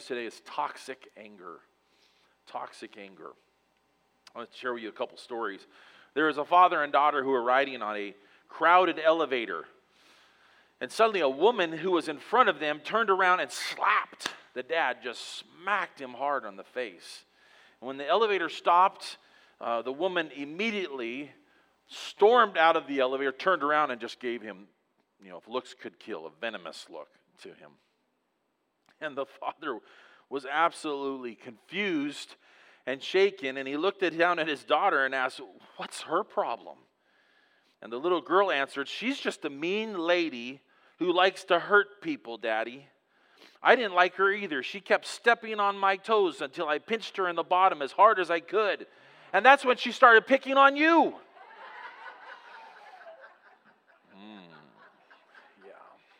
message today is toxic anger. Toxic anger. I want to share with you a couple stories. There is a father and daughter who were riding on a crowded elevator. And suddenly a woman who was in front of them turned around and slapped the dad, just smacked him hard on the face. And when the elevator stopped, the woman immediately stormed out of the elevator, turned around and just gave him, if looks could kill, a venomous look to him. And the father was absolutely confused and shaken, and he looked down at his daughter and asked, "What's her problem?" And the little girl answered, "She's just a mean lady who likes to hurt people, Daddy. I didn't like her either. She kept stepping on my toes until I pinched her in the bottom as hard as I could. And that's when she started picking on you." Yeah.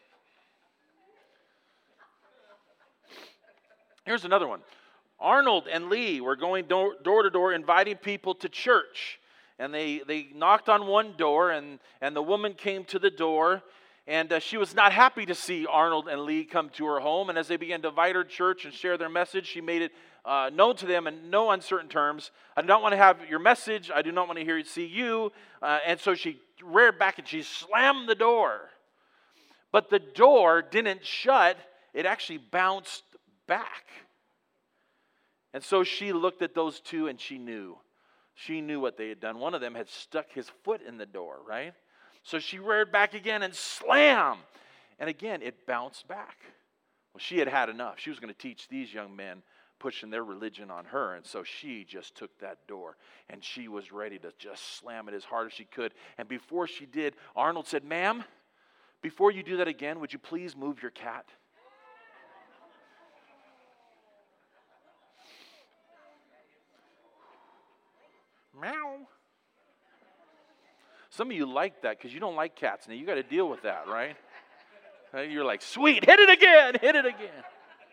Here's another one. Arnold and Lee were going door to door inviting people to church. And they knocked on one door, and the woman came to the door. And she was not happy to see Arnold and Lee come to her home. And as they began to invite her to church and share their message, she made it known to them in no uncertain terms, "I do not want to have your message. I do not want to see you." And so she reared back and she slammed the door. But the door didn't shut. It actually bounced back. And so she looked at those two and she knew. She knew what they had done. One of them had stuck his foot in the door, right? So she reared back again and slam. And again, it bounced back. Well, she had had enough. She was going to teach these young men pushing their religion on her. And so she just took that door and she was ready to just slam it as hard as she could. And before she did, Arnold said, "Ma'am, before you do that again, would you please move your cat?" Meow. Some of you like that because you don't like cats. Now you got to deal with that, right? You're like, "Sweet, hit it again, hit it again."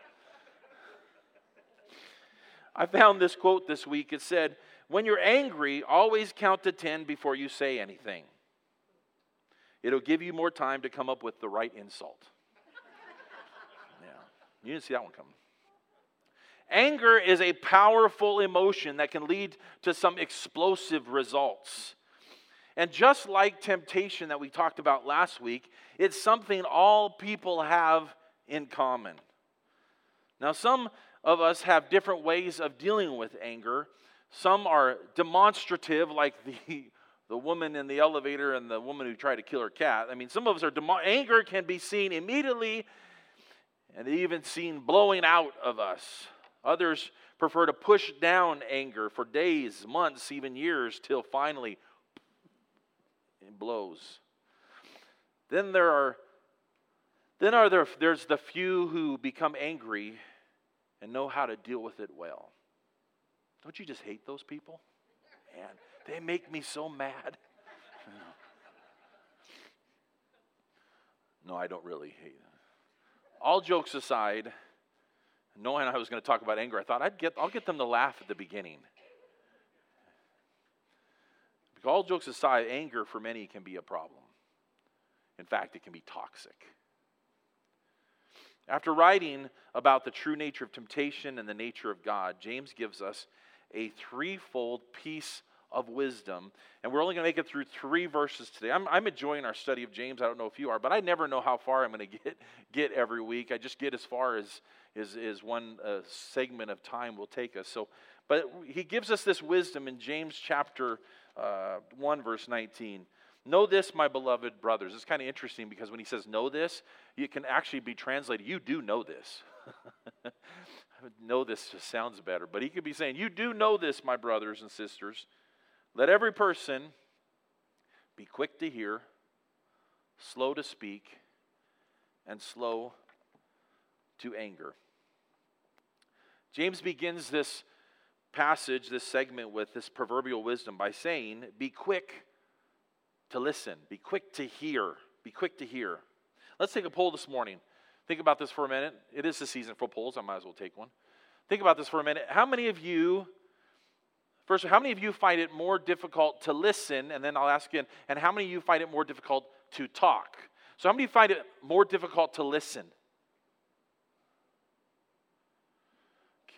I found this quote this week. It said, "When you're angry, always count to 10 before you say anything. It'll give you more time to come up with the right insult." Yeah, you didn't see that one coming. Anger is a powerful emotion that can lead to some explosive results. And just like temptation that we talked about last week, it's something all people have in common. Now, some of us have different ways of dealing with anger. Some are demonstrative, like the woman in the elevator and the woman who tried to kill her cat. I mean, some of us are anger can be seen immediately and even seen blowing out of us. Others prefer to push down anger for days, months, even years, till finally it blows. Then there's the few who become angry and know how to deal with it well. Don't you just hate those people? Man, they make me so mad. No, I don't really hate them. All jokes aside, knowing I was going to talk about anger, I thought I'll get them to laugh at the beginning. Because all jokes aside, anger for many can be a problem. In fact, it can be toxic. After writing about the true nature of temptation and the nature of God, James gives us a threefold piece of wisdom. And we're only going to make it through 3 verses today. I'm enjoying our study of James. I don't know if you are, but I never know how far I'm going to get every week. I just get as far as one segment of time will take us. But he gives us this wisdom in James chapter 1, verse 19. "Know this, my beloved brothers." It's kind of interesting because when he says "know this," it can actually be translated, "you do know this." Know this just sounds better. But he could be saying, "You do know this, my brothers and sisters. Let every person be quick to hear, slow to speak, and slow to anger." James begins this passage, this segment, with this proverbial wisdom by saying, be quick to listen, be quick to hear, be quick to hear. Let's take a poll this morning. Think about this for a minute. It is the season for polls. I might as well take one. Think about this for a minute. How many of you find it more difficult to listen? And then I'll ask again, and how many of you find it more difficult to talk? So how many of you find it more difficult to listen?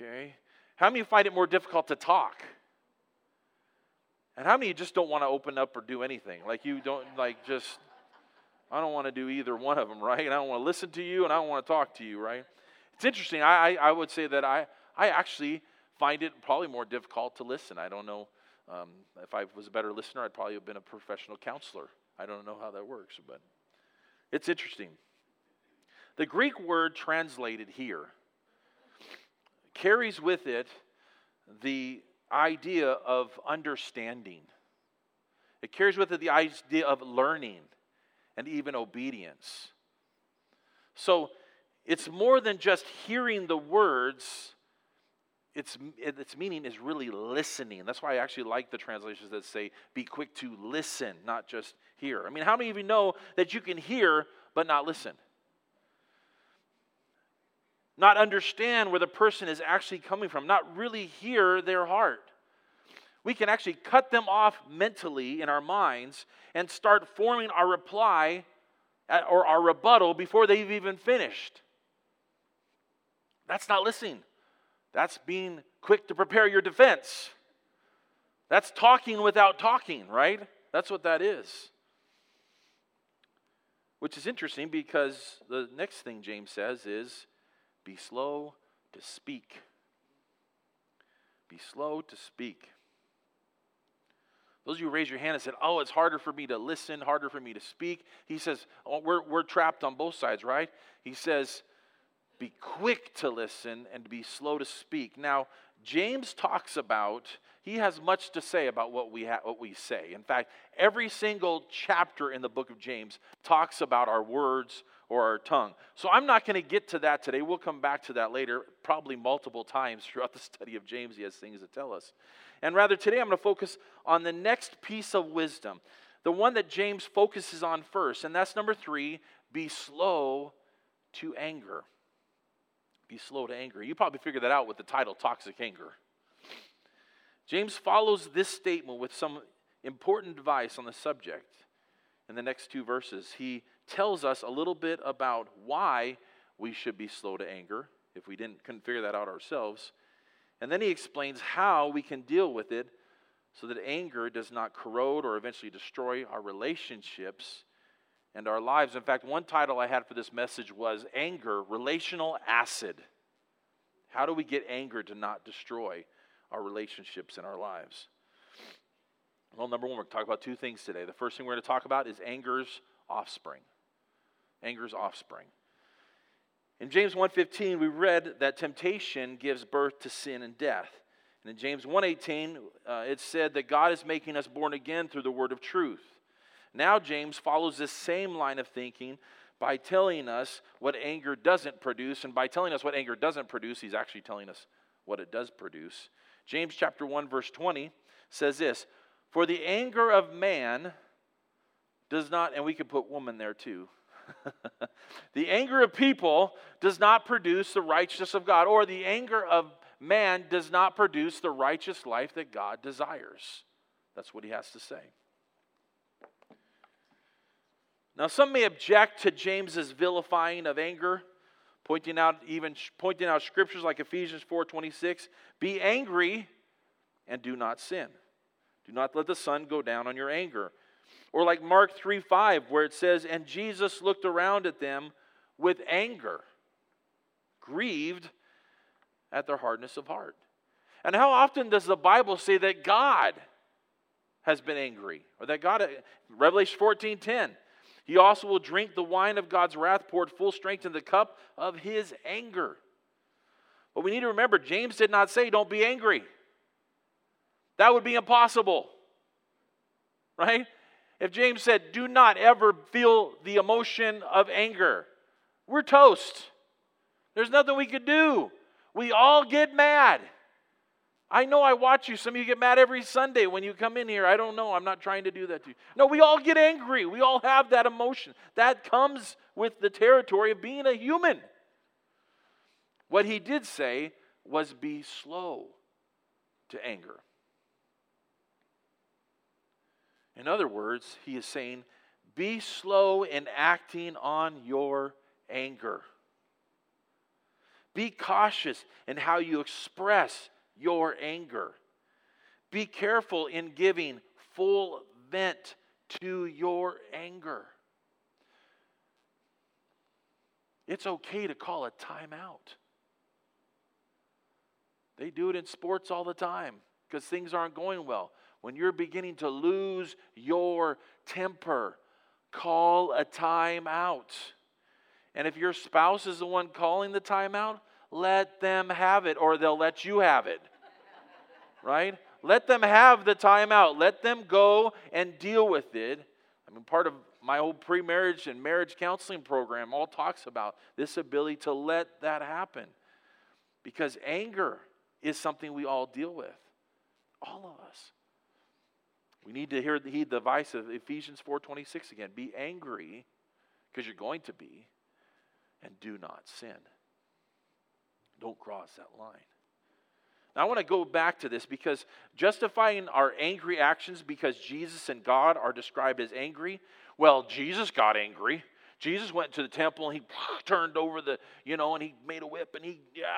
Okay. How many find it more difficult to talk? And how many just don't want to open up or do anything? Like you don't, like just, I don't want to do either one of them, right? And I don't want to listen to you and I don't want to talk to you, right? It's interesting. I would say that I actually find it probably more difficult to listen. I don't know. If I was a better listener, I'd probably have been a professional counselor. I don't know how that works, but it's interesting. The Greek word translated here carries with it the idea of understanding. It carries with it the idea of learning and even obedience. So it's more than just hearing the words. Its meaning is really listening. That's why I actually like the translations that say, be quick to listen, not just hear. I mean, how many of you know that you can hear but not listen? Not understand where the person is actually coming from, not really hear their heart. We can actually cut them off mentally in our minds and start forming our reply or our rebuttal before they've even finished. That's not listening. That's being quick to prepare your defense. That's talking without talking, right? That's what that is. Which is interesting because the next thing James says is, be slow to speak. Be slow to speak. Those of you who raised your hand and said, oh, it's harder for me to listen, harder for me to speak. He says, oh, we're trapped on both sides, right? He says, be quick to listen and be slow to speak. Now, James talks about, he has much to say about what we say. In fact, every single chapter in the book of James talks about our words or our tongue. So I'm not going to get to that today. We'll come back to that later, probably multiple times throughout the study of James. He has things to tell us. And rather today I'm going to focus on the next piece of wisdom, the one that James focuses on first, and that's number 3, be slow to anger. Be slow to anger. You probably figured that out with the title, Toxic Anger. James follows this statement with some important advice on the subject. In the next 2 verses, he tells us a little bit about why we should be slow to anger, if we couldn't figure that out ourselves. And then he explains how we can deal with it so that anger does not corrode or eventually destroy our relationships and our lives. In fact, one title I had for this message was Anger, Relational Acid. How do we get anger to not destroy our relationships and our lives? Well, number 1, we're going to talk about 2 things today. The first thing we're going to talk about is anger's offspring. Anger's offspring. In James 1:15, we read that temptation gives birth to sin and death. And in James 1:18, it said that God is making us born again through the word of truth. Now James follows this same line of thinking by telling us what anger doesn't produce. And by telling us what anger doesn't produce, he's actually telling us what it does produce. James chapter 1, verse 20 says this, for the anger of man does not, and we could put woman there too, the anger of people does not produce the righteousness of God, or the anger of man does not produce the righteous life that God desires. That's what he has to say. Now, some may object to James's vilifying of anger, pointing out scriptures like Ephesians 4:26. Be angry and do not sin. Do not let the sun go down on your anger. Or like Mark 3:5, where it says, and Jesus looked around at them with anger, grieved at their hardness of heart. And how often does the Bible say that God has been angry? Or that God, Revelation 14:10, he also will drink the wine of God's wrath, poured full strength in the cup of his anger. But we need to remember, James did not say don't be angry. That would be impossible. Right? If James said, do not ever feel the emotion of anger, we're toast. There's nothing we could do. We all get mad. I know I watch you. Some of you get mad every Sunday when you come in here. I don't know. I'm not trying to do that to you. No, we all get angry. We all have that emotion. That comes with the territory of being a human. What he did say was be slow to anger. In other words, he is saying, be slow in acting on your anger. Be cautious in how you express your anger. Be careful in giving full vent to your anger. It's okay to call a timeout. They do it in sports all the time because things aren't going well. When you're beginning to lose your temper, call a timeout. And if your spouse is the one calling the timeout, let them have it, or they'll let you have it. Right? Let them have the timeout. Let them go and deal with it. I mean, part of my whole pre-marriage and marriage counseling program all talks about this ability to let that happen. Because anger is something we all deal with. All of us. We need to heed the advice of Ephesians 4:26 again. Be angry, because you're going to be, and do not sin. Don't cross that line. Now I want to go back to this because justifying our angry actions because Jesus and God are described as angry. Well, Jesus got angry. Jesus went to the temple and he turned over and he made a whip and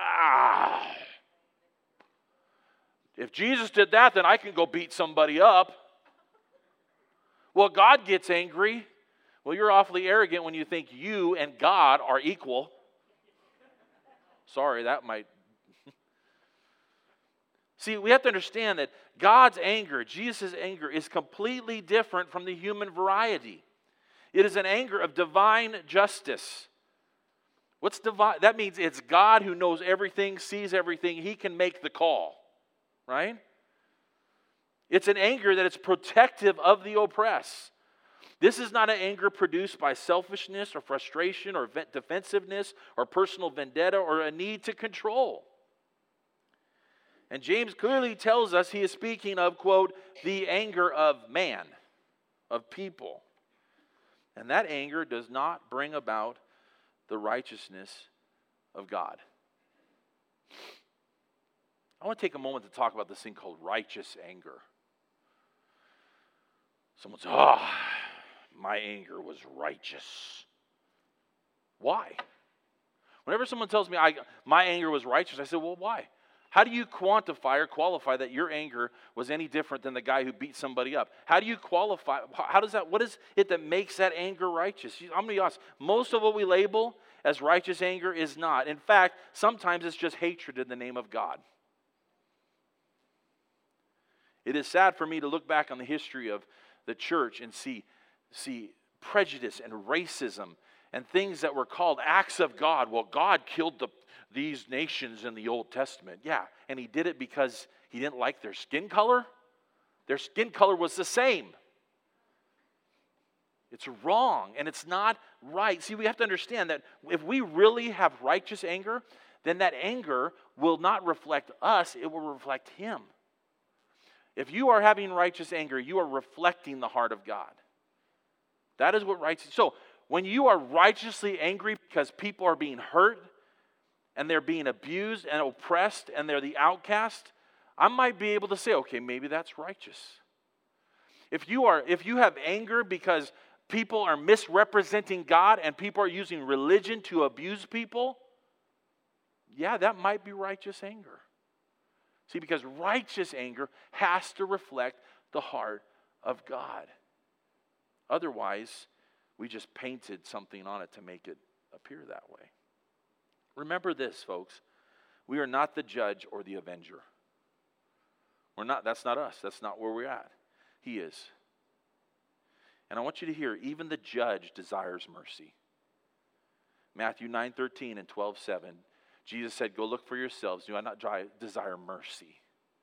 If Jesus did that, then I can go beat somebody up. Well, God gets angry. Well, you're awfully arrogant when you think you and God are equal. Sorry, that might... See, we have to understand that God's anger, Jesus' anger, is completely different from the human variety. It is an anger of divine justice. What's divine? That means it's God who knows everything, sees everything. He can make the call, right? It's an anger that is protective of the oppressed. This is not an anger produced by selfishness or frustration or defensiveness or personal vendetta or a need to control. And James clearly tells us he is speaking of, quote, the anger of man, of people. And that anger does not bring about the righteousness of God. I want to take a moment to talk about this thing called righteous anger. Someone says, my anger was righteous. Why? Whenever someone tells me my anger was righteous, I say, well, why? How do you quantify or qualify that your anger was any different than the guy who beat somebody up? How do you qualify? What is it that makes that anger righteous? I'm going to be honest. Most of what we label as righteous anger is not. In fact, sometimes it's just hatred in the name of God. It is sad for me to look back on the history of the church and see prejudice and racism and things that were called acts of God. Well, God killed these nations in the Old Testament. Yeah, and he did it because he didn't like their skin color. Their skin color was the same. It's wrong, and it's not right. See, we have to understand that if we really have righteous anger, then that anger will not reflect us, it will reflect him. If you are having righteous anger, you are reflecting the heart of God. That is what righteous... So, when you are righteously angry because people are being hurt, and they're being abused and oppressed, and they're the outcast, I might be able to say, okay, maybe that's righteous. If you have anger because people are misrepresenting God and people are using religion to abuse people, yeah, that might be righteous anger. See, because righteous anger has to reflect the heart of God. Otherwise, we just painted something on it to make it appear that way. Remember this, folks. We are not the judge or the avenger. That's not us. That's not where we're at. He is. And I want you to hear, even the judge desires mercy. Matthew 9:13 and 12:7. Jesus said, go look for yourselves. Do I not desire mercy?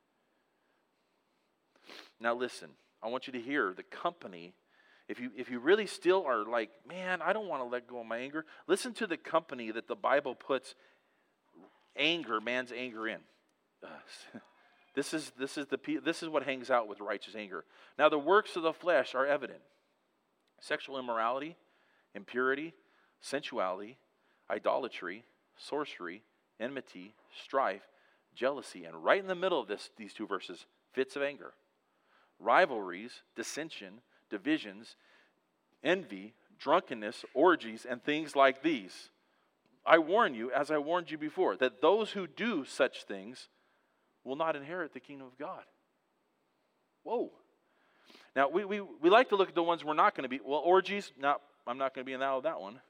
Now listen, I want you to hear the company. If you really still are like, man, I don't want to let go of my anger, listen to the company that the Bible puts man's anger in. This is what hangs out with righteous anger. Now the works of the flesh are evident. Sexual immorality, impurity, sensuality, idolatry, sorcery, enmity, strife, jealousy, and right in the middle of these two verses, fits of anger, rivalries, dissension, divisions, envy, drunkenness, orgies, and things like these. I warn you, as I warned you before, that those who do such things will not inherit the kingdom of God. Whoa. Now, we like to look at the ones we're not going to be. Well, orgies, no, I'm not going to be in that one.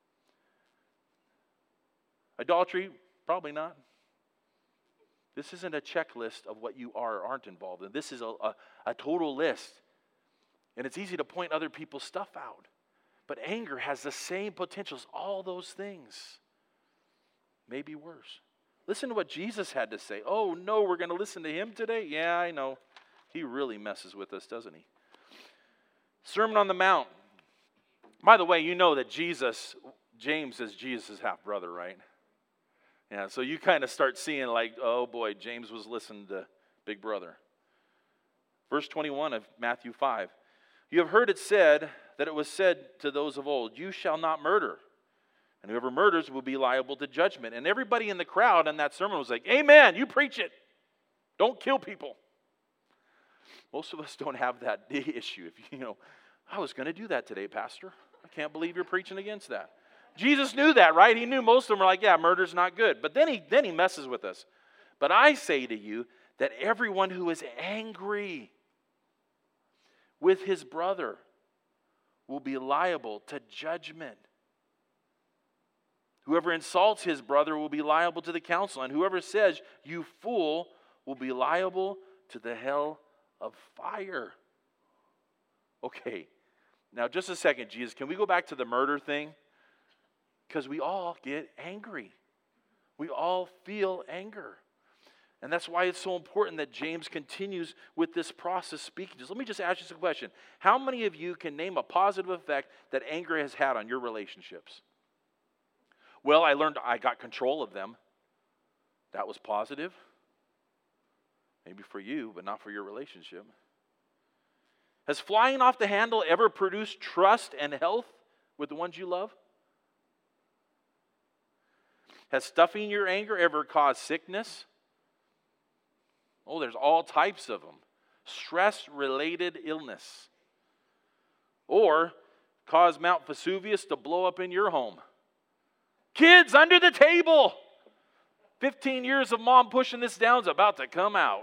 Adultery, probably not. This isn't a checklist of what you are or aren't involved in. This is a total list. And it's easy to point other people's stuff out. But anger has the same potential as all those things. Maybe worse. Listen to what Jesus had to say. Oh, no, we're going to listen to him today? Yeah, I know. He really messes with us, doesn't he? Sermon on the Mount. By the way, you know that James is Jesus' half-brother, right? Yeah, so you kind of start seeing like, oh boy, James was listening to Big Brother. Verse 21 of Matthew 5. You have heard it said that it was said to those of old, you shall not murder. And whoever murders will be liable to judgment. And everybody in the crowd in that sermon was like, amen, you preach it. Don't kill people. Most of us don't have that issue. If I was going to do that today, Pastor. I can't believe you're preaching against that. Jesus knew that, right? He knew most of them were like, yeah, murder's not good. But then he messes with us. But I say to you that everyone who is angry with his brother will be liable to judgment. Whoever insults his brother will be liable to the council, and whoever says, you fool, will be liable to the hell of fire. Okay, now just a second, Jesus, can we go back to the murder thing? Because we all get angry. We all feel anger. And that's why it's so important that James continues with this process speaking. Let me just ask you a question. How many of you can name a positive effect that anger has had on your relationships? Well, I learned I got control of them. That was positive. Maybe for you, but not for your relationship. Has flying off the handle ever produced trust and health with the ones you love? Has stuffing your anger ever caused sickness? Oh, there's all types of them. Stress-related illness. Or cause Mount Vesuvius to blow up in your home. Kids, under the table! 15 years of mom pushing this down is about to come out.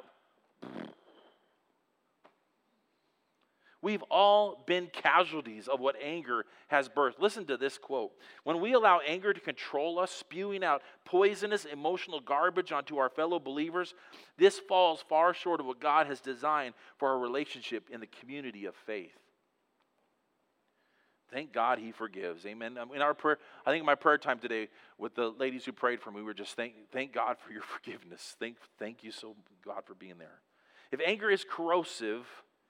We've all been casualties of what anger has birthed. Listen to this quote. When we allow anger to control us, spewing out poisonous emotional garbage onto our fellow believers, this falls far short of what God has designed for our relationship in the community of faith. Thank God he forgives. Amen. In our prayer, I think in my prayer time today with the ladies who prayed for me, we were just thank God for your forgiveness. Thank you so God for being there. If anger is corrosive,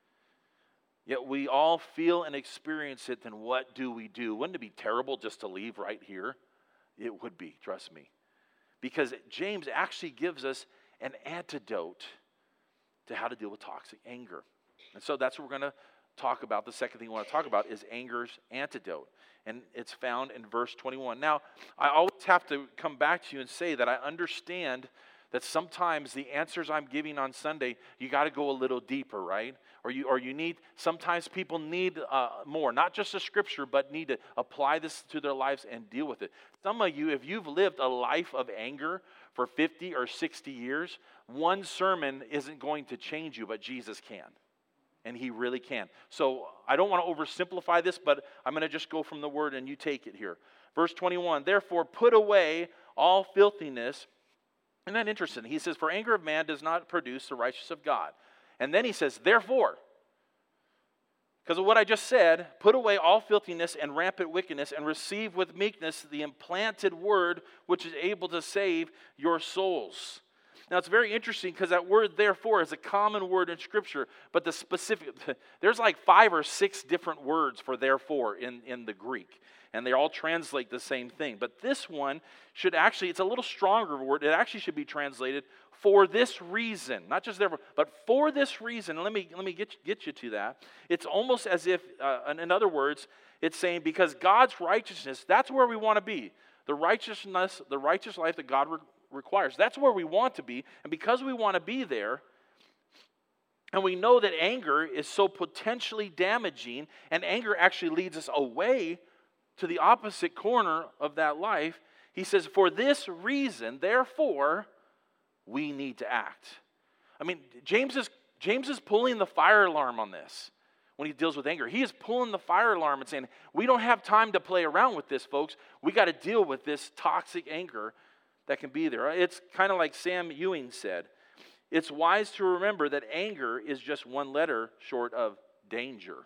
yet we all feel and experience it, then what do we do? Wouldn't it be terrible just to leave right here? It would be, trust me. Because James actually gives us an antidote to how to deal with toxic anger. And so that's what we're going to talk about. The second thing we want to talk about is anger's antidote. And it's found in verse 21. Now, I always have to come back to you and say that I understand that sometimes the answers I'm giving on Sunday, you got to go a little deeper, right? Or you need, sometimes people need more, not just the scripture, but need to apply this to their lives and deal with it. Some of you, if you've lived a life of anger for 50 or 60 years, one sermon isn't going to change you, but Jesus can. And he really can. So I don't want to oversimplify this, but I'm going to just go from the word and you take it here. Verse 21, therefore put away all filthiness. Isn't that interesting? He says, for anger of man does not produce the righteousness of God. And then he says, therefore, because of what I just said, put away all filthiness and rampant wickedness and receive with meekness the implanted word which is able to save your souls. Now, it's very interesting because that word therefore is a common word in Scripture, but the specific, there's like 5 or 6 different words for therefore in the Greek, and they all translate the same thing. But this one should actually, it's a little stronger word. It actually should be translated for this reason, not just therefore, but for this reason. Let me get you to that. It's almost as if, in other words, it's saying because God's righteousness, that's where we want to be. The righteous life that God requires. That's where we want to be. And because we want to be there, and we know that anger is so potentially damaging, and anger actually leads us away to the opposite corner of that life, he says, for this reason, therefore, we need to act. I mean, James is pulling the fire alarm on this when he deals with anger. He is pulling the fire alarm and saying, we don't have time to play around with this, folks. We got to deal with this toxic anger that can be there. It's kind of like Sam Ewing said, it's wise to remember that anger is just one letter short of danger.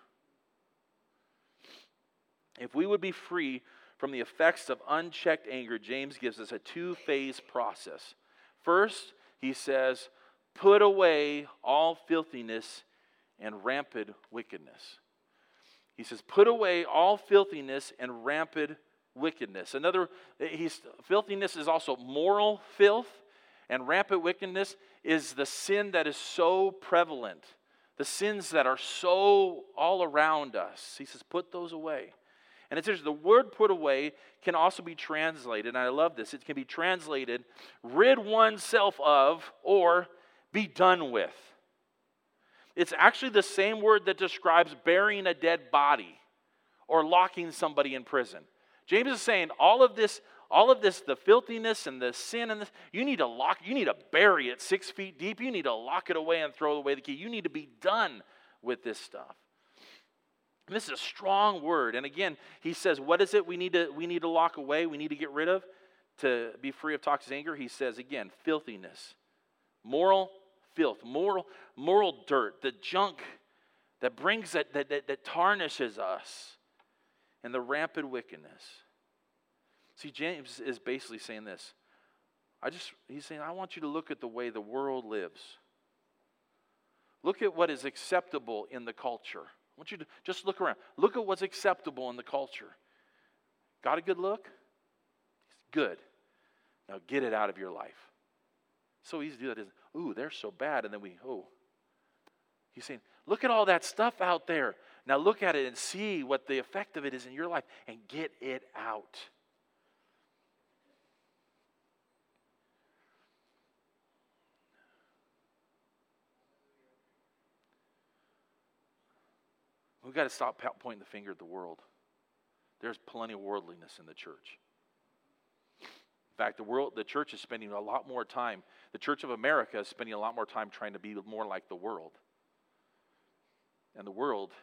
If we would be free from the effects of unchecked anger, James gives us a two-phase process. First, he says, put away all filthiness and rampant wickedness. He says, put away all filthiness and rampant wickedness. Filthiness is also moral filth, and rampant wickedness is the sin that is so prevalent, the sins that are so all around us. He says, put those away. And it says the word put away can also be translated, and I love this, it can be translated, rid oneself of, or be done with. It's actually the same word that describes burying a dead body or locking somebody in prison. James is saying all of this, the filthiness and the sin and this, you need to bury it 6 feet deep. You need to lock it away and throw away the key. You need to be done with this stuff. And this is a strong word. And again, he says, what is it we need to lock away? We need to get rid of to be free of toxic anger. He says again, filthiness, moral filth, moral dirt, the junk that brings that tarnishes us, and the rampant wickedness. See, James is basically saying this. He's saying, I want you to look at the way the world lives. Look at what is acceptable in the culture. I want you to just look around. Look at what's acceptable in the culture. Got a good look? Good. Now get it out of your life. So easy to do that. Ooh, they're so bad. And then he's saying, look at all that stuff out there. Now look at it and see what the effect of it is in your life and get it out. We've got to stop pointing the finger at the world. There's plenty of worldliness in the church. In fact, the church is spending a lot more time, the Church of America is spending a lot more time trying to be more like the world. And the world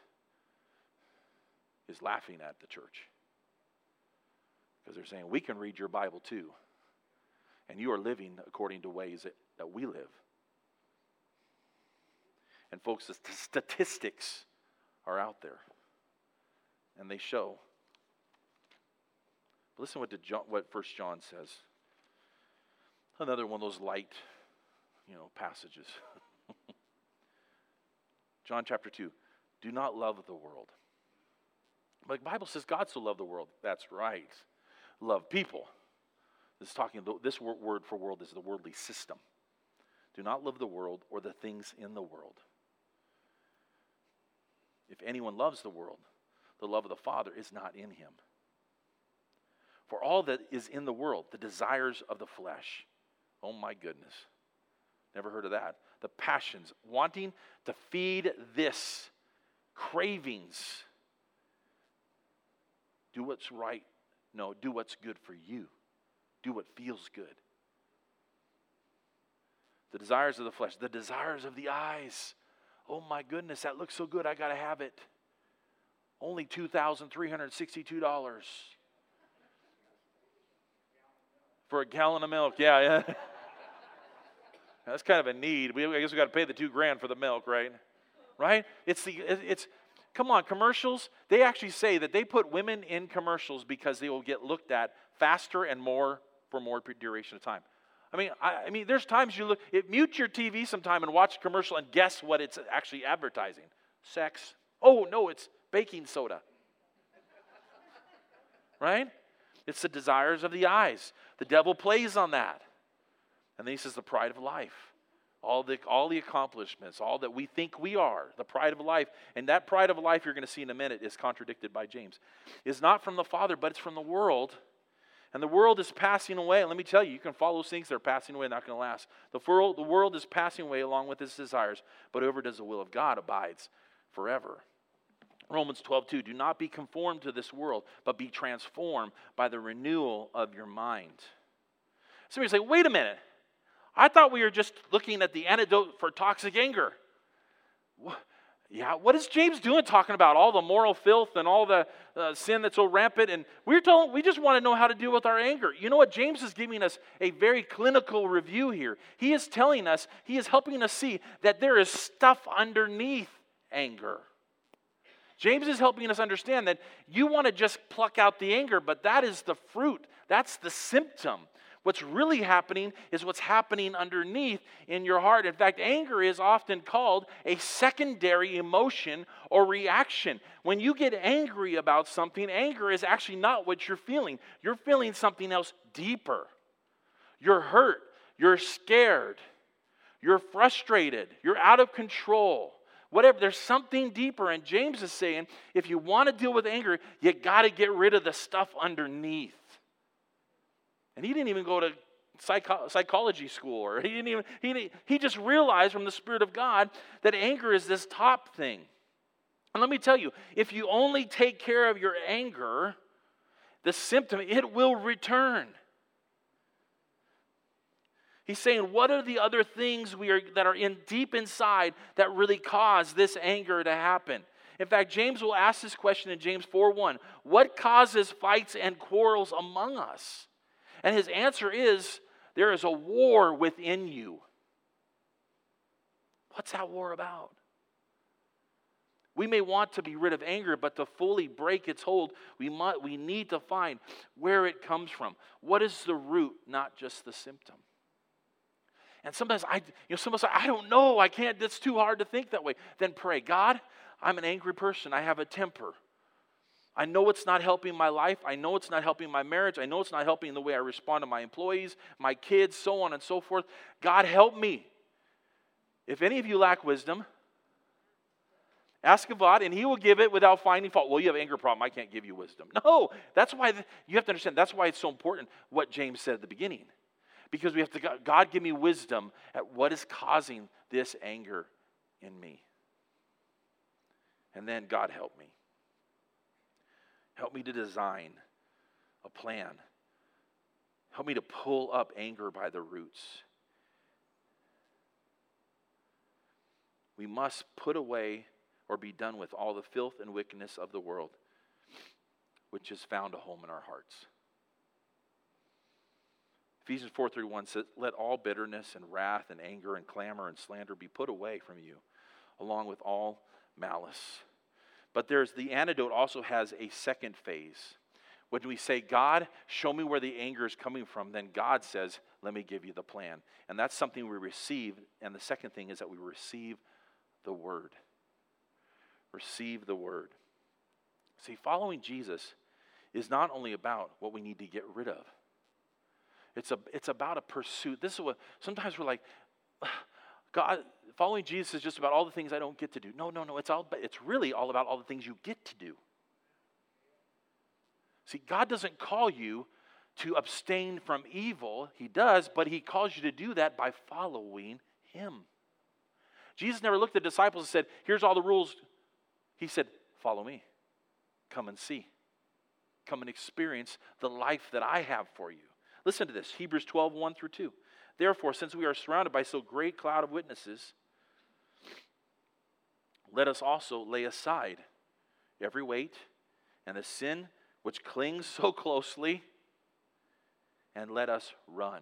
is laughing at the church. Because they're saying, we can read your Bible too. And you are living according to ways that we live. And folks, the statistics are out there. And they show. Listen what 1 John says. Another one of those light, passages. John chapter 2. Do not love the world. But the Bible says God so loved the world. That's right. Love people. This word for world is the worldly system. Do not love the world or the things in the world. If anyone loves the world, the love of the Father is not in him. For all that is in the world, the desires of the flesh. Oh my goodness. Never heard of that. The passions, wanting to feed this, cravings. Do what's right. No, do what's good for you. Do what feels good. The desires of the flesh, the desires of the eyes. Oh my goodness, that looks so good, I got to have it. Only $2,362 for a gallon of milk. Yeah. That's kind of a need. I guess we got to pay the $2,000 for the milk, right? Right? Come on, commercials. They actually say that they put women in commercials because they will get looked at faster and more for more duration of time. I mean, there's times mute your TV sometime and watch a commercial and guess what it's actually advertising. Sex. Oh, no, it's baking soda. Right? It's the desires of the eyes. The devil plays on that. And then he says the pride of life. All the accomplishments, all that we think we are, the pride of life. And that pride of life, you're going to see in a minute, is contradicted by James. It's not from the Father, but it's from the world. And the world is passing away. And let me tell you, you can follow those things. They're passing away, not going to last. The world is passing away along with its desires. But whoever does the will of God abides forever. Romans 12:2, do not be conformed to this world, but be transformed by the renewal of your mind. Somebody say, wait a minute. I thought we were just looking at the antidote for toxic anger. Yeah, what is James doing talking about all the moral filth and all the sin that's so rampant? And we just want to know how to deal with our anger. You know what? James is giving us a very clinical review here. He is telling us, he is helping us see that there is stuff underneath anger. James is helping us understand that you want to just pluck out the anger, but that is the fruit. That's the symptom. What's really happening is what's happening underneath in your heart. In fact, anger is often called a secondary emotion or reaction. When you get angry about something, anger is actually not what you're feeling. You're feeling something else deeper. You're hurt. You're scared. You're frustrated. You're out of control. Whatever, there's something deeper. And James is saying, if you want to deal with anger, you got to get rid of the stuff underneath. And he didn't even go to psychology school, or he just realized from the Spirit of God that anger is this top thing. And let me tell you, if you only take care of your anger, the symptom, it will return. He's saying, what are the other things that are deep inside that really cause this anger to happen? In fact, James will ask this question in James 4:1. What causes fights and quarrels among us? And his answer is, there is a war within you. What's that war about? We may want to be rid of anger, but to fully break its hold, we need to find where it comes from. What is the root, not just the symptom? And sometimes someone say, I don't know, I can't, it's too hard to think that way. Then pray, God, I'm an angry person, I have a temper. I know it's not helping my life. I know it's not helping my marriage. I know it's not helping the way I respond to my employees, my kids, so on and so forth. God, help me. If any of you lack wisdom, ask of God, and He will give it without finding fault. Well, you have an anger problem. I can't give you wisdom. No, that's why you have to understand. That's why it's so important what James said at the beginning. Because we have to, God, give me wisdom at what is causing this anger in me. And then, God, help me. Help me to design a plan. Help me to pull up anger by the roots. We must put away or be done with all the filth and wickedness of the world, which has found a home in our hearts. Ephesians 4:31 says, let all bitterness and wrath and anger and clamor and slander be put away from you, along with all malice. But the antidote also has a second phase. When we say, God, show me where the anger is coming from, then God says, let me give you the plan. And that's something we receive. And the second thing is that we receive the Word. Receive the Word. See, following Jesus is not only about what we need to get rid of. It's about a pursuit. This is what, sometimes we're like, God, following Jesus is just about all the things I don't get to do. No. It's really all about all the things you get to do. See, God doesn't call you to abstain from evil. He does, but He calls you to do that by following Him. Jesus never looked at the disciples and said, here's all the rules. He said, follow me. Come and see. Come and experience the life that I have for you. Listen to this, Hebrews 12:1-2. Therefore, since we are surrounded by so great a cloud of witnesses, let us also lay aside every weight and the sin which clings so closely, and let us run.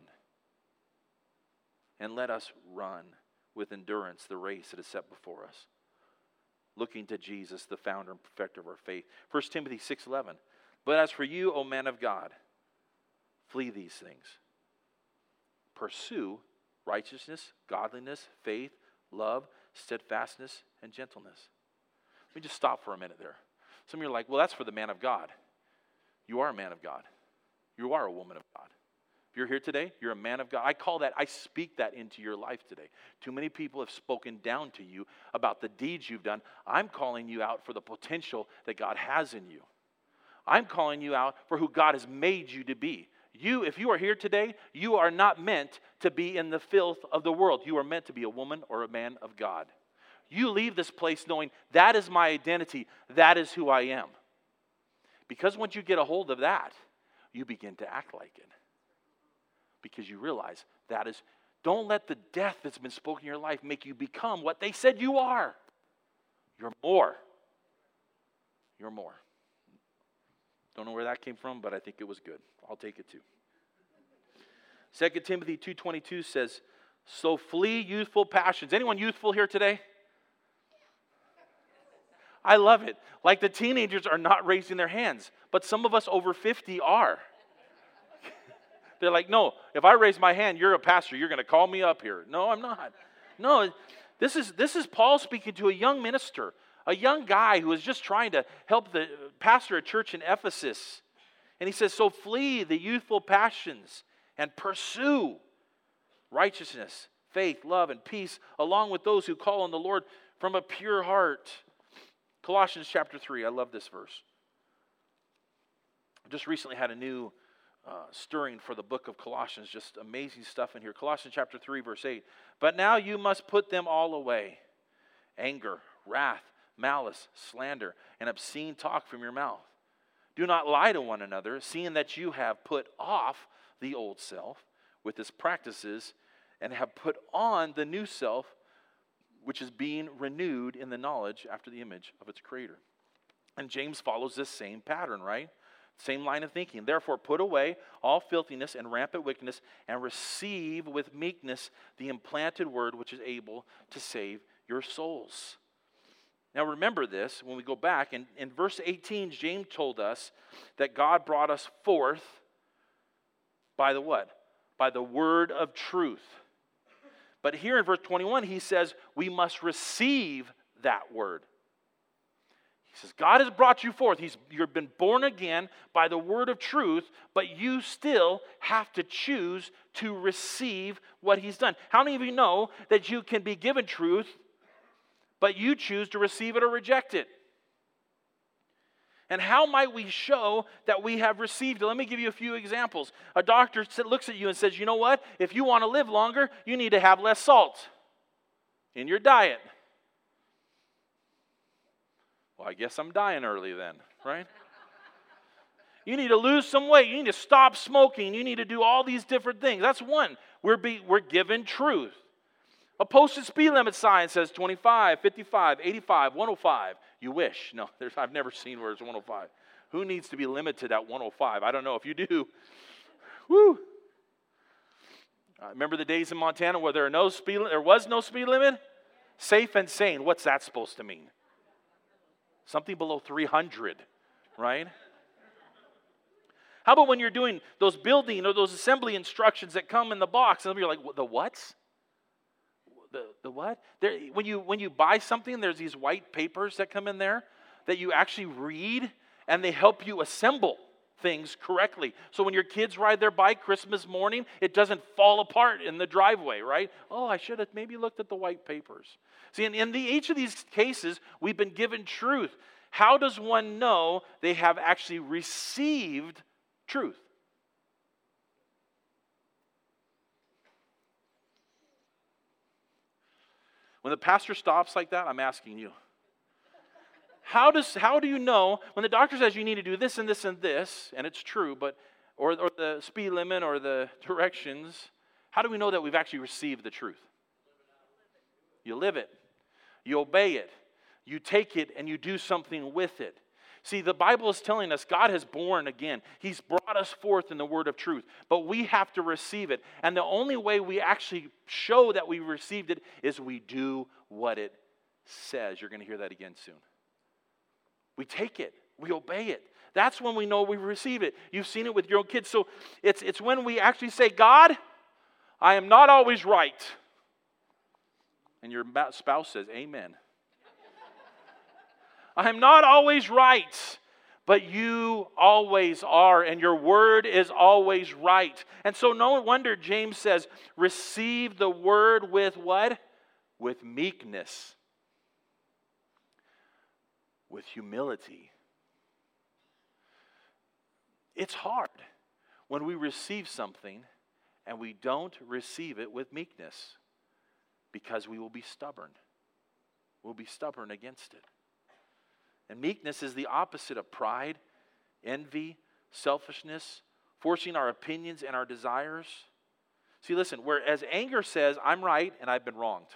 And let us run with endurance the race that is set before us, looking to Jesus, the founder and perfecter of our faith. 1 Timothy 6:11. But as for you, O man of God, flee these things. Pursue righteousness, godliness, faith, love, steadfastness, and gentleness. Let me just stop for a minute there. Some of you are like, well, that's for the man of God. You are a man of God. You are a woman of God. If you're here today, you're a man of God. I speak that into your life today. Too many people have spoken down to you about the deeds you've done. I'm calling you out for the potential that God has in you. I'm calling you out for who God has made you to be. If you are here today, you are not meant to be in the filth of the world. You are meant to be a woman or a man of God. You leave this place knowing that is my identity. That is who I am. Because once you get a hold of that, you begin to act like it. Because you realize that is, don't let the death that's been spoken in your life make you become what they said you are. You're more. You're more. Don't know where that came from, but I think it was good. I'll take it too. 2 Timothy 2:22 says, so flee youthful passions. Anyone youthful here today? I love it. Like the teenagers are not raising their hands, but some of us over 50 are. They're like, no, if I raise my hand, you're a pastor. You're going to call me up here. No, I'm not. No, this is Paul speaking to a young minister, a young guy who is just trying to help the pastor a church in Ephesus. And he says, so flee the youthful passions and pursue righteousness, faith, love, and peace, along with those who call on the Lord from a pure heart. Colossians chapter 3, I love this verse. I just recently had a new stirring for the book of Colossians. Just amazing stuff in here. Colossians chapter 3, verse 8. But now you must put them all away. Anger, wrath, malice, slander, and obscene talk from your mouth. Do not lie to one another, seeing that you have put off the old self with its practices and have put on the new self, which is being renewed in the knowledge after the image of its creator. And James follows this same pattern, right? Same line of thinking. Therefore, put away all filthiness and rampant wickedness and receive with meekness the implanted word which is able to save your souls. Now remember this, when we go back, in verse 18, James told us that God brought us forth by the what? By the word of truth. But here in verse 21, he says we must receive that word. He says, God has brought you forth. You've been born again by the word of truth, but you still have to choose to receive what he's done. How many of you know that you can be given truth, but you choose to receive it or reject it? And how might we show that we have received it? Let me give you a few examples. A doctor looks at you and says, you know what? If you want to live longer, you need to have less salt in your diet. Well, I guess I'm dying early then, right? You need to lose some weight. You need to stop smoking. You need to do all these different things. That's one. We're given truth. A posted speed limit sign says 25, 55, 85, 105. You wish. No, I've never seen where it's 105. Who needs to be limited at 105? I don't know if you do. Woo! Remember the days in Montana where there was no speed limit? Safe and sane. What's that supposed to mean? Something below 300, right? How about when you're doing those building or those assembly instructions that come in the box, and you're like, the what? The what? When you buy something, there's these white papers that come in there that you actually read, and they help you assemble things correctly. So when your kids ride their bike Christmas morning, it doesn't fall apart in the driveway, right? Oh, I should have maybe looked at the white papers. See, in each of these cases, we've been given truth. How does one know they have actually received truth? When the pastor stops like that, I'm asking you. How do you know when the doctor says you need to do this and this and this, and it's true, but or the speed limit or the directions, how do we know that we've actually received the truth? You live it. You obey it. You take it and you do something with it. See, the Bible is telling us God has born again. He's brought us forth in the word of truth, but we have to receive it. And the only way we actually show that we received it is we do what it says. You're going to hear that again soon. We take it. We obey it. That's when we know we receive it. You've seen it with your own kids. So it's when we actually say, God, I am not always right. And your spouse says, amen. I am not always right, but you always are, and your word is always right. And so no wonder James says, receive the word with what? With meekness. With humility. It's hard when we receive something and we don't receive it with meekness, because we will be stubborn. We'll be stubborn against it. And meekness is the opposite of pride, envy, selfishness, forcing our opinions and our desires. See, listen, whereas anger says, I'm right and I've been wronged.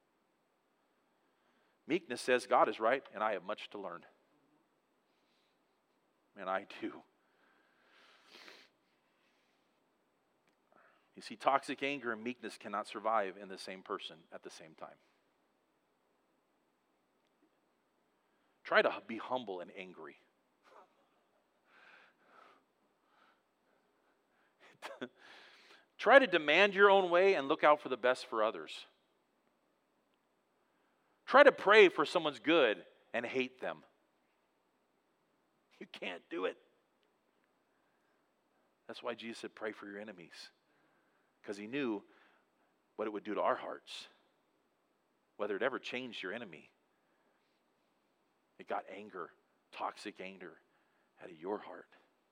Meekness says, God is right and I have much to learn. And I do. You see, toxic anger and meekness cannot survive in the same person at the same time. Try to be humble and angry. Try to demand your own way and look out for the best for others. Try to pray for someone's good and hate them. You can't do it. That's why Jesus said, pray for your enemies. Because he knew what it would do to our hearts. Whether it ever changed your enemy. It got anger, toxic anger, out of your heart.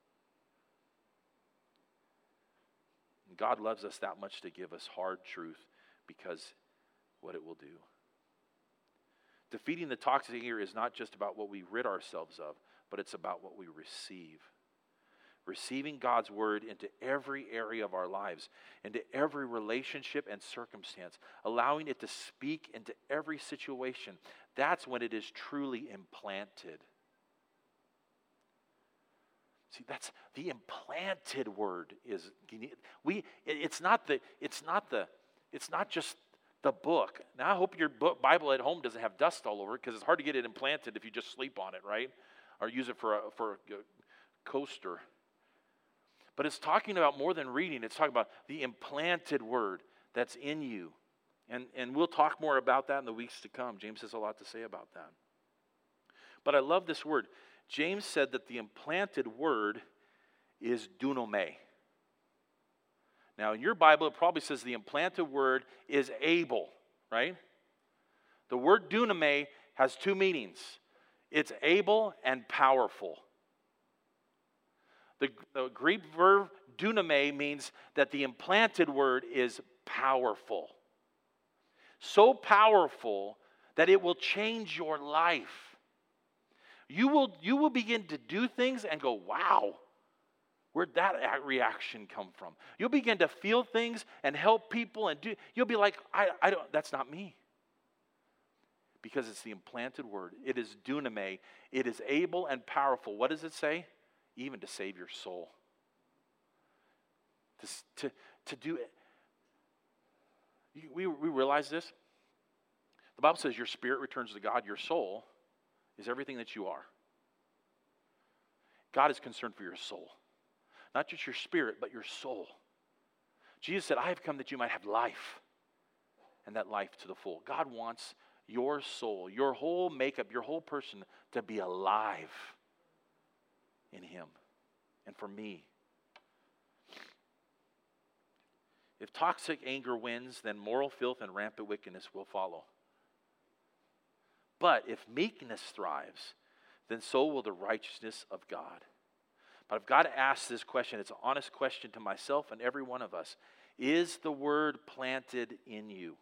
And God loves us that much to give us hard truth because what it will do. Defeating the toxic anger is not just about what we rid ourselves of, but it's about what we receive. Receiving God's word into every area of our lives, into every relationship and circumstance, allowing it to speak into every situation. That's when it is truly implanted. See, that's the implanted word is. It's not just the book. Now I hope your Bible at home doesn't have dust all over it, because it's hard to get it implanted if you just sleep on it, right? Or use it for a coaster. But it's talking about more than reading. It's talking about the implanted word that's in you. And we'll talk more about that in the weeks to come. James has a lot to say about that. But I love this word. James said that the implanted word is dunome. Now, in your Bible, it probably says the implanted word is able, right? The word dunome has two meanings. It's able and powerful. The Greek verb dunome means that the implanted word is powerful. So powerful that it will change your life. You will begin to do things and go, wow, where'd that reaction come from? You'll begin to feel things and help people and you'll be like, I don't, that's not me. Because it's the implanted word. It is duname. It is able and powerful. What does it say? Even to save your soul. To do it. We realize this. The Bible says your spirit returns to God. Your soul is everything that you are. God is concerned for your soul. Not just your spirit, but your soul. Jesus said, I have come that you might have life. And that life to the full. God wants your soul, your whole makeup, your whole person to be alive in Him and for me. If toxic anger wins, then moral filth and rampant wickedness will follow. But if meekness thrives, then so will the righteousness of God. But I've got to ask this question. It's an honest question to myself and every one of us. Is the word planted in you?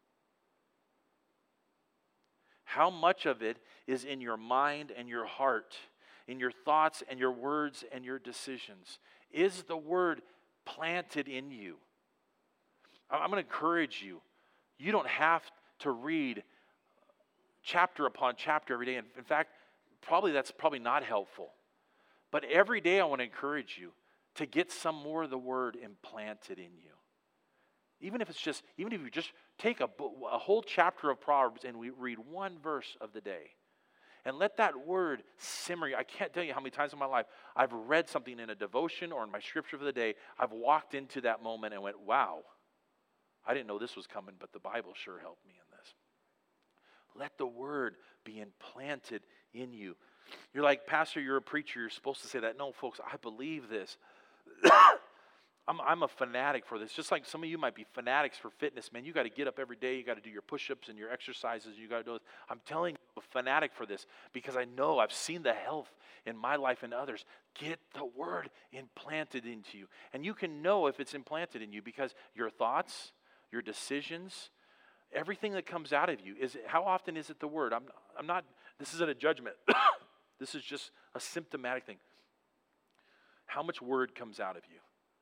How much of it is in your mind and your heart, in your thoughts and your words and your decisions? Is the word planted in you? I'm going to encourage you. You don't have to read chapter upon chapter every day. In fact, that's probably not helpful. But every day I want to encourage you to get some more of the word implanted in you. Even if you just take a whole chapter of Proverbs and we read one verse of the day. And let that word simmer. I can't tell you how many times in my life I've read something in a devotion or in my scripture for the day. I've walked into that moment and went, wow, I didn't know this was coming, but the Bible sure helped me in this. Let the word be implanted in you. You're like, Pastor, you're a preacher. You're supposed to say that. No, folks, I believe this. I'm a fanatic for this. Just like some of you might be fanatics for fitness, man. You got to get up every day. You got to do your push-ups and your exercises. You got to do it. I'm telling you, I'm a fanatic for this because I know I've seen the health in my life and others. Get the word implanted into you. And you can know if it's implanted in you because your thoughts, your decisions, everything that comes out of you, how often is it the word? I'm not, this isn't a judgment. This is just a symptomatic thing. How much word comes out of you?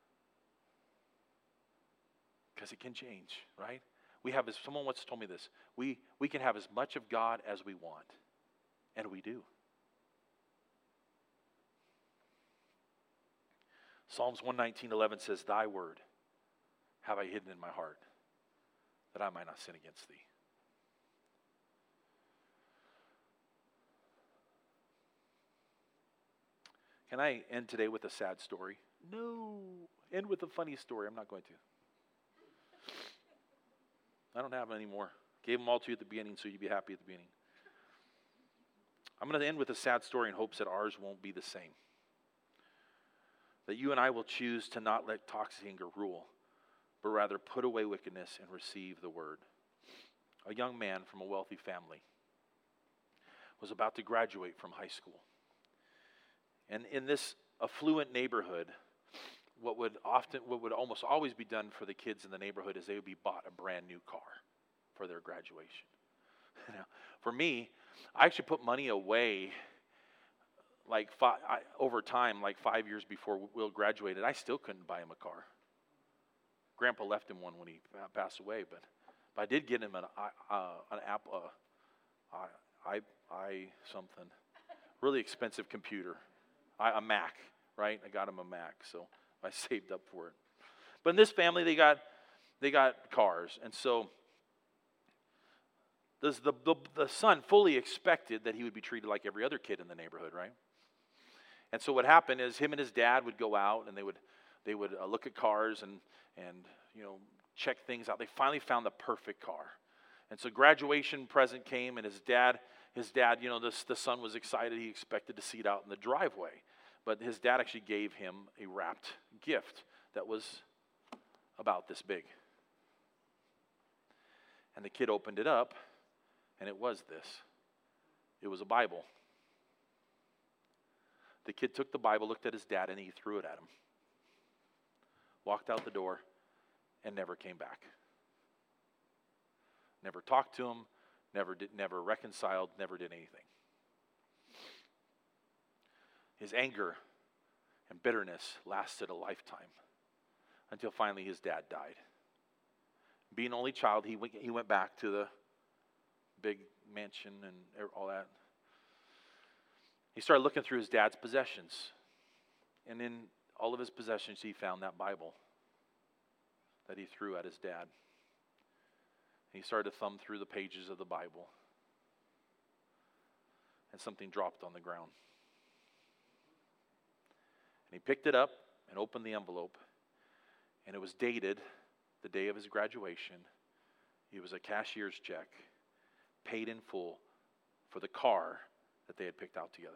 Because it can change, right? Someone once told me this. We can have as much of God as we want. And we do. Psalms 119:11 says, Thy word have I hidden in my heart, that I might not sin against thee. Can I end today with a sad story? No. End with a funny story. I'm not going to. I don't have them anymore. Gave them all to you at the beginning so you'd be happy at the beginning. I'm going to end with a sad story in hopes that ours won't be the same. That you and I will choose to not let toxic anger rule, but rather put away wickedness and receive the word. A young man from a wealthy family was about to graduate from high school. And in this affluent neighborhood, what would almost always be done for the kids in the neighborhood is they would be bought a brand new car for their graduation. Now, for me, I actually put money away over time, like 5 years before Will graduated. I still couldn't buy him a car. Grandpa left him one when he passed away, but I did get him an Apple, something, really expensive computer, a Mac, right? I got him a Mac, so I saved up for it. But in this family, they got cars, and so the son fully expected that he would be treated like every other kid in the neighborhood, right? And so what happened is him and his dad would go out and they would look at cars and check things out. They finally found the perfect car, and so graduation present came, and his dad, the son was excited. He expected to see it out in the driveway. But his dad actually gave him a wrapped gift that was about this big. And the kid opened it up, and it was this. It was a Bible. The kid took the Bible, looked at his dad, and he threw it at him. Walked out the door, and never came back. Never talked to him, never reconciled, never did anything. His anger and bitterness lasted a lifetime until finally his dad died. Being an only child, he went back to the big mansion and all that. He started looking through his dad's possessions. And in all of his possessions, he found that Bible that he threw at his dad. And he started to thumb through the pages of the Bible. And something dropped on the ground. And he picked it up and opened the envelope, and it was dated the day of his graduation. It was a cashier's check, paid in full for the car that they had picked out together.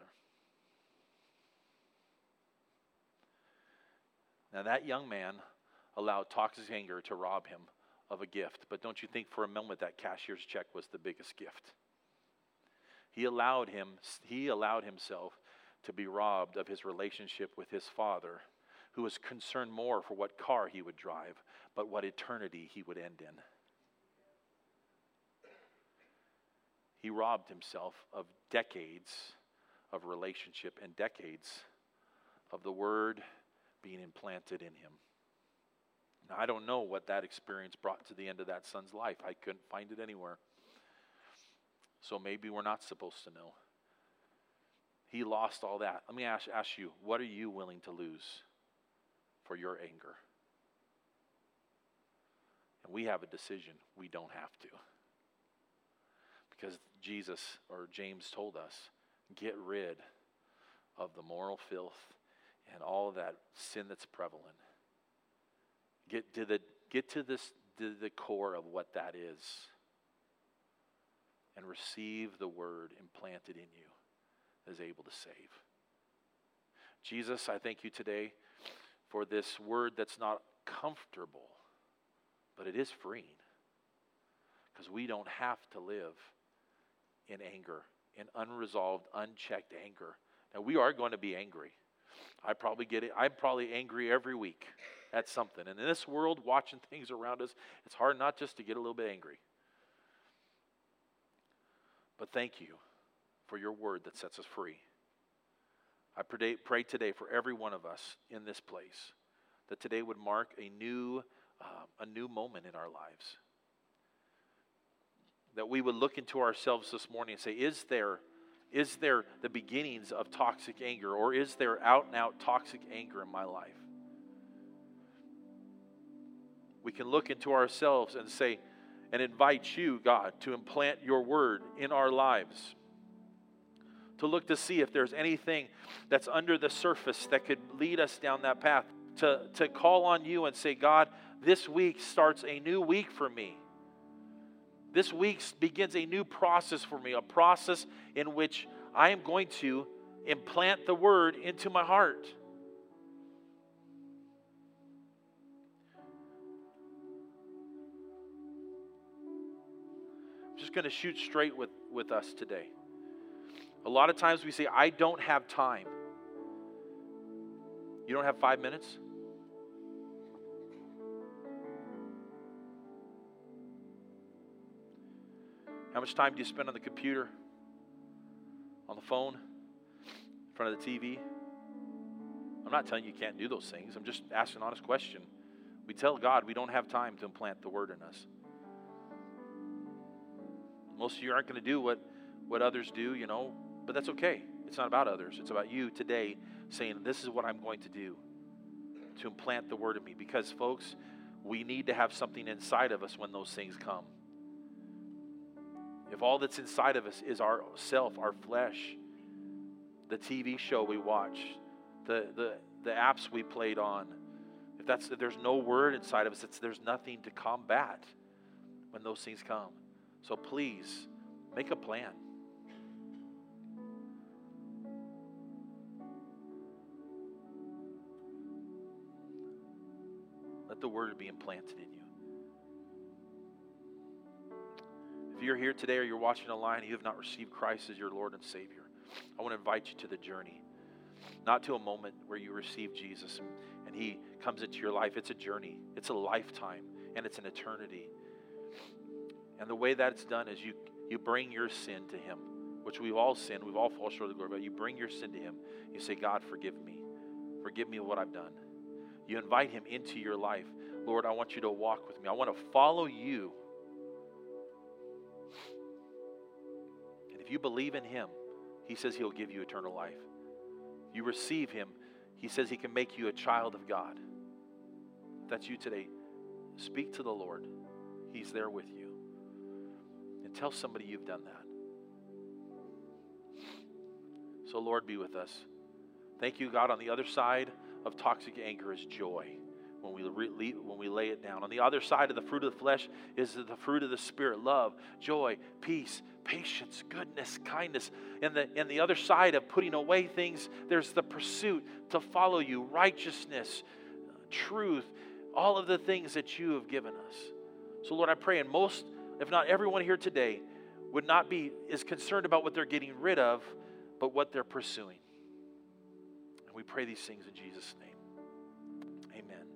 Now that young man allowed toxic anger to rob him of a gift, but don't you think for a moment that cashier's check was the biggest gift? He allowed himself to be robbed of his relationship with his father, who was concerned more for what car he would drive, but what eternity he would end in. He robbed himself of decades of relationship and decades of the word being implanted in him. Now, I don't know what that experience brought to the end of that son's life. I couldn't find it anywhere. So maybe we're not supposed to know. He lost all that. Let me ask you, what are you willing to lose for your anger? And we have a decision. We don't have to. Because Jesus or James told us, get rid of the moral filth and all of that sin that's prevalent. Get to the core of what that is. And receive the word implanted in you is able to save. Jesus, I thank you today for this word that's not comfortable, but it is freeing. Because we don't have to live in anger, in unresolved, unchecked anger. Now, we are going to be angry. I probably get it. I'm probably angry every week at something. And in this world, watching things around us, it's hard not just to get a little bit angry. But thank you for your word that sets us free. I pray today for every one of us in this place that today would mark a new moment in our lives. That we would look into ourselves this morning and say, is there the beginnings of toxic anger, or is there out and out toxic anger in my life? We can look into ourselves and say, and invite you, God, to implant your word in our lives. To look to see if there's anything that's under the surface that could lead us down that path. To call on you and say, God, this week starts a new week for me. This week begins a new process for me, a process in which I am going to implant the word into my heart. I'm just going to shoot straight with us today. A lot of times we say, I don't have time. You don't have 5 minutes? How much time do you spend on the computer, on the phone, in front of the TV? I'm not telling you you can't do those things. I'm just asking an honest question. We tell God we don't have time to implant the word in us. Most of you aren't going to do what others do, but that's okay. It's not about others. It's about you today saying, this is what I'm going to do to implant the word in me. Because, folks, we need to have something inside of us when those things come. If all that's inside of us is our self, our flesh, the TV show we watch, the apps we played on, if there's no word inside of us, there's nothing to combat when those things come. So please, make a plan. Let the word be implanted in you. If you're here today or you're watching online and you have not received Christ as your Lord and Savior, I want to invite you to the journey. Not to a moment where you receive Jesus and He comes into your life. It's a journey. It's a lifetime. And it's an eternity. And the way that it's done is you bring your sin to Him, which we've all sinned. We've all fallen short of the glory. But you bring your sin to Him. You say, God, forgive me. Forgive me of what I've done. You invite Him into your life. Lord, I want you to walk with me. I want to follow you. And if you believe in Him, He says He'll give you eternal life. If you receive Him, He says He can make you a child of God. If that's you today, speak to the Lord. He's there with you. And tell somebody you've done that. So Lord, be with us. Thank you, God. On the other side of toxic anger is joy when we lay it down. On the other side of the fruit of the flesh is the fruit of the Spirit: love, joy, peace, patience, goodness, kindness. And the other side of putting away things, there's the pursuit to follow you, righteousness, truth, all of the things that you have given us. So Lord, I pray, and most, if not everyone here today, would not be as concerned about what they're getting rid of, but what they're pursuing. And we pray these things in Jesus' name. Amen.